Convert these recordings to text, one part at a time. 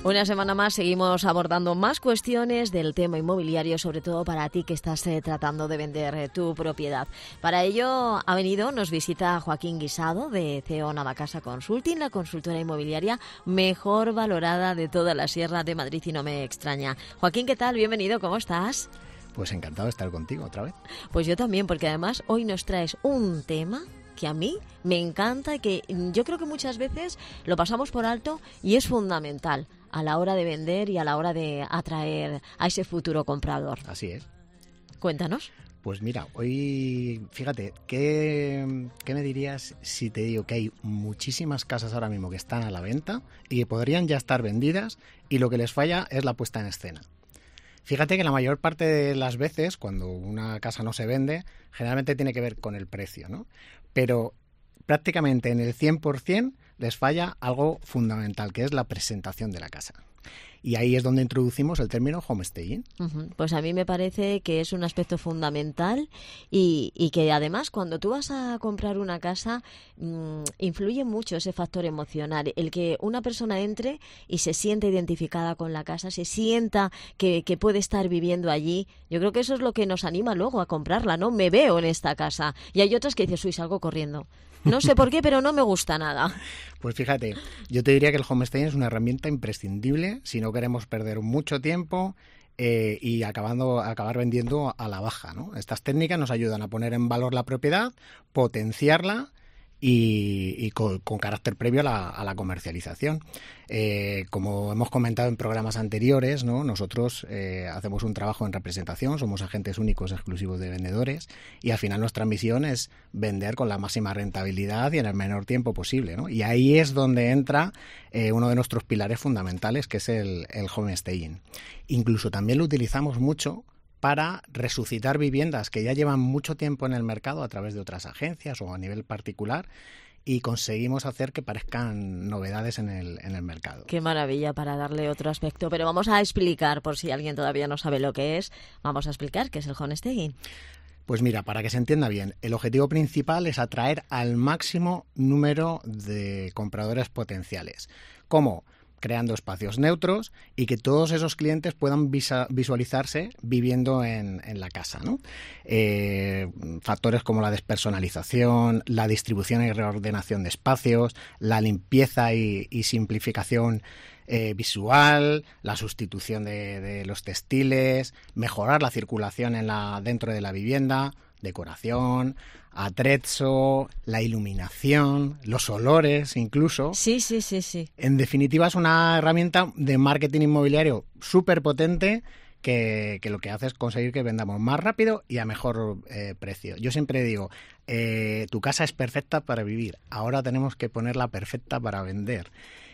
Una semana más seguimos abordando más cuestiones del tema inmobiliario, sobre todo para ti que estás tratando de vender tu propiedad. Para ello nos visita Joaquín Guisado de CEO Navacasa Consulting, la consultora inmobiliaria mejor valorada de toda la Sierra de Madrid, y no me extraña. Joaquín, ¿qué tal? Bienvenido, ¿cómo estás? Pues encantado de estar contigo otra vez. Pues yo también, porque además hoy nos traes un tema que a mí me encanta y que yo creo que muchas veces lo pasamos por alto y es fundamental a la hora de vender y a la hora de atraer a ese futuro comprador. Así es. Cuéntanos. Pues mira, hoy, fíjate, ¿qué me dirías si te digo que hay muchísimas casas ahora mismo que están a la venta y que podrían ya estar vendidas y lo que les falla es la puesta en escena? Fíjate que la mayor parte de las veces, cuando una casa no se vende, generalmente tiene que ver con el precio, ¿no? Pero prácticamente en el 100% les falla algo fundamental, que es la presentación de la casa. Y ahí es donde introducimos el término homestaging. Pues a mí me parece que es un aspecto fundamental y que además cuando tú vas a comprar una casa influye mucho ese factor emocional. El que una persona entre y se sienta identificada con la casa, se sienta que puede estar viviendo allí. Yo creo que eso es lo que nos anima luego a comprarla, ¿no? Me veo en esta casa. Y hay otras que dices, uy, salgo corriendo. No sé por qué, pero no me gusta nada. Pues fíjate, yo te diría que el homestaging es una herramienta imprescindible si no queremos perder mucho tiempo y acabar vendiendo a la baja, ¿no? Estas técnicas nos ayudan a poner en valor la propiedad, potenciarla y con carácter previo a la comercialización. Como hemos comentado en programas anteriores, ¿no? Nosotros hacemos un trabajo en representación, somos agentes únicos exclusivos de vendedores y al final nuestra misión es vender con la máxima rentabilidad y en el menor tiempo posible, ¿no? Y ahí es donde entra uno de nuestros pilares fundamentales, que es el homestaging. Incluso también lo utilizamos mucho para resucitar viviendas que ya llevan mucho tiempo en el mercado a través de otras agencias o a nivel particular y conseguimos hacer que parezcan novedades en el mercado. Qué maravilla, para darle otro aspecto. Pero vamos a explicar, por si alguien todavía no sabe lo que es, vamos a explicar qué es el homestaging. Pues mira, para que se entienda bien, el objetivo principal es atraer al máximo número de compradores potenciales. ¿Cómo? Creando espacios neutros y que todos esos clientes puedan visualizarse viviendo en la casa, ¿no? Factores como la despersonalización, la distribución y reordenación de espacios, la limpieza y simplificación visual, la sustitución de los textiles, mejorar la circulación dentro de la vivienda, decoración, atrezzo, la iluminación, los olores incluso. Sí. En definitiva, es una herramienta de marketing inmobiliario súper potente que lo que hace es conseguir que vendamos más rápido y a mejor precio. Yo siempre digo, tu casa es perfecta para vivir, ahora tenemos que ponerla perfecta para vender.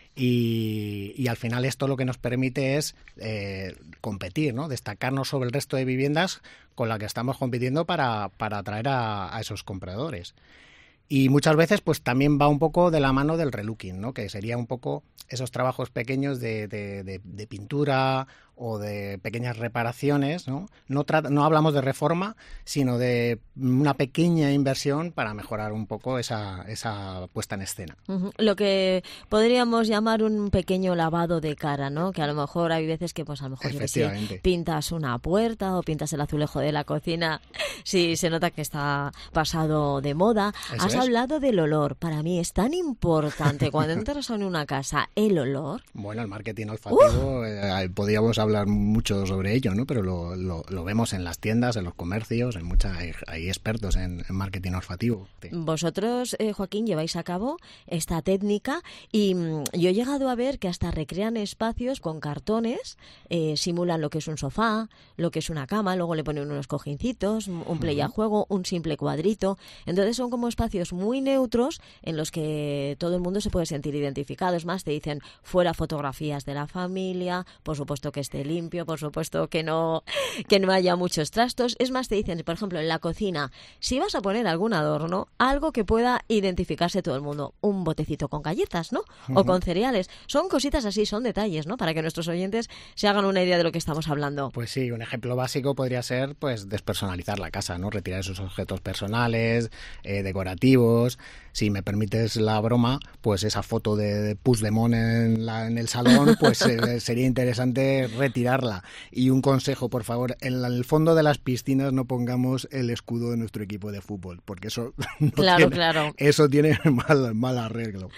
Y al final esto lo que nos permite es competir, ¿no? Destacarnos sobre el resto de viviendas con las que estamos compitiendo para atraer a esos compradores. Y muchas veces pues también va un poco de la mano del relooking, ¿no? Que sería un poco esos trabajos pequeños de pintura o de pequeñas reparaciones, ¿no? No hablamos de reforma, sino de una pequeña inversión para mejorar un poco esa puesta en escena. Lo que podríamos llamar un pequeño lavado de cara, ¿no? Que a lo mejor hay veces que, pues a lo mejor yo que sé, pintas una puerta o pintas el azulejo de la cocina, sí, se nota que está pasado de moda. Has hablado del olor. Para mí es tan importante cuando entras en una casa, el olor. Bueno, el marketing olfativo, podríamos hablar mucho sobre ello, ¿no? Pero lo vemos en las tiendas, en los comercios, hay expertos en marketing olfativo. Sí. Vosotros, Joaquín, lleváis a cabo esta técnica y yo he llegado a ver que hasta recrean espacios con cartones, simulan lo que es un sofá, lo que es una cama, luego le ponen unos cojincitos, un play a juego, un simple cuadrito. Entonces son como espacios muy neutros en los que todo el mundo se puede sentir identificado. Es más, te dicen fuera fotografías de la familia, por supuesto que esté esté limpio, por supuesto que no haya muchos trastos. Es más, te dicen, por ejemplo, en la cocina, si vas a poner algún adorno, algo que pueda identificarse todo el mundo, un botecito con galletas, ¿no? O con cereales. Son cositas así, son detalles, ¿no? Para que nuestros oyentes se hagan una idea de lo que estamos hablando. Pues sí, un ejemplo básico podría ser pues despersonalizar la casa, ¿no? Retirar esos objetos personales, decorativos. Si me permites la broma, pues esa foto de Puigdemont en el salón, pues sería interesante retirarla. Y un consejo, por favor, en el fondo de las piscinas no pongamos el escudo de nuestro equipo de fútbol, porque eso Claro. Eso tiene mal arreglo.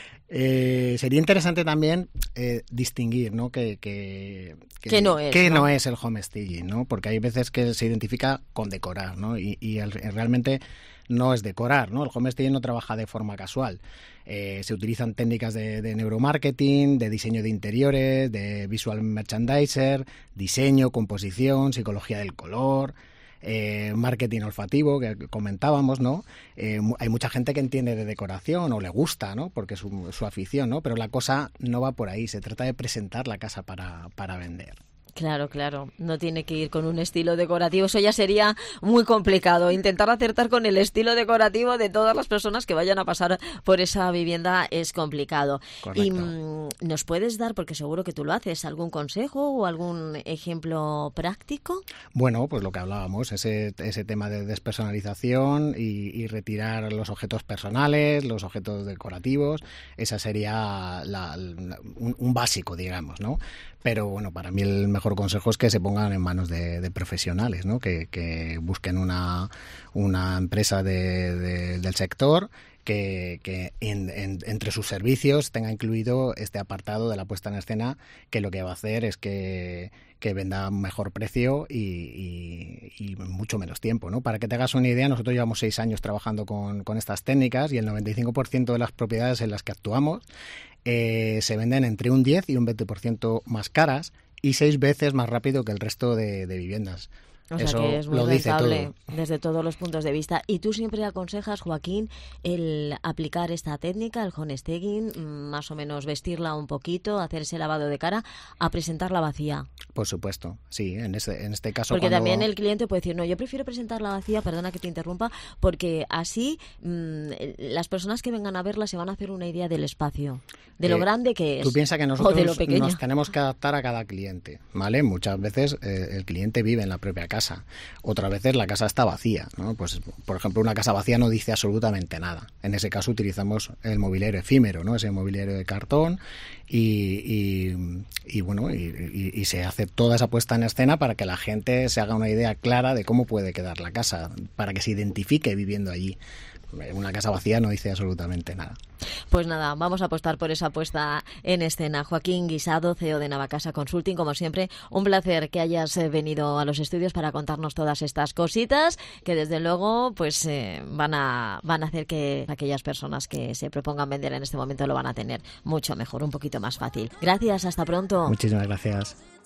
Sería interesante también distinguir, ¿no? ¿Qué no es el homestaging, ¿no? Porque hay veces que se identifica con decorar, ¿no? Y realmente no es decorar, ¿no? El homestaging no trabaja de forma casual. Se utilizan técnicas de neuromarketing, de diseño de interiores, de visual merchandiser, diseño, composición, psicología del color, marketing olfativo que comentábamos, ¿no? Hay mucha gente que entiende de decoración o le gusta, ¿no? Porque es su afición, ¿no? Pero la cosa no va por ahí. Se trata de presentar la casa para vender. Claro. No tiene que ir con un estilo decorativo. Eso ya sería muy complicado. Intentar acertar con el estilo decorativo de todas las personas que vayan a pasar por esa vivienda es complicado. Correcto. Y ¿nos puedes dar, porque seguro que tú lo haces, algún consejo o algún ejemplo práctico? Bueno, pues lo que hablábamos, ese tema de despersonalización y retirar los objetos personales, los objetos decorativos, esa sería un básico, digamos, ¿no? Pero bueno, para mí el mejor consejo es que se pongan en manos de profesionales, ¿no? Que busquen una empresa del sector que entre sus servicios tenga incluido este apartado de la puesta en escena, que lo que va a hacer es que venda mejor precio y mucho menos tiempo, ¿no? Para que te hagas una idea, nosotros llevamos 6 años trabajando con estas técnicas y el 95% de las propiedades en las que actuamos se venden entre un 10 y un 20% más caras y 6 veces más rápido que el resto de viviendas. O sea Eso que es muy lo dice rentable todo. desde todos los puntos de vista. ¿Y tú siempre aconsejas, Joaquín, el aplicar esta técnica, el homestaging, más o menos vestirla un poquito, hacer ese lavado de cara, a presentarla vacía? Por supuesto, sí, en este caso. Porque también el cliente puede decir, no, yo prefiero presentarla vacía, perdona que te interrumpa, porque así las personas que vengan a verla se van a hacer una idea del espacio, de lo grande que es. Tú piensas que o de lo nosotros pequeño. nos tenemos que adaptar a cada cliente, ¿vale? Muchas veces el cliente vive en la propia casa. Otras veces la casa está vacía, ¿no? Pues, por ejemplo, una casa vacía no dice absolutamente nada. En ese caso utilizamos el mobiliario efímero, ¿no? Ese mobiliario de cartón y se hace toda esa puesta en escena para que la gente se haga una idea clara de cómo puede quedar la casa, para que se identifique viviendo allí. Una casa vacía no dice absolutamente nada. Pues nada, vamos a apostar por esa puesta en escena. Joaquín Guisado, CEO de Navacasa Consulting, como siempre, un placer que hayas venido a los estudios para contarnos todas estas cositas que desde luego pues van a hacer que aquellas personas que se propongan vender en este momento lo van a tener mucho mejor, un poquito más fácil. Gracias, hasta pronto. Muchísimas gracias.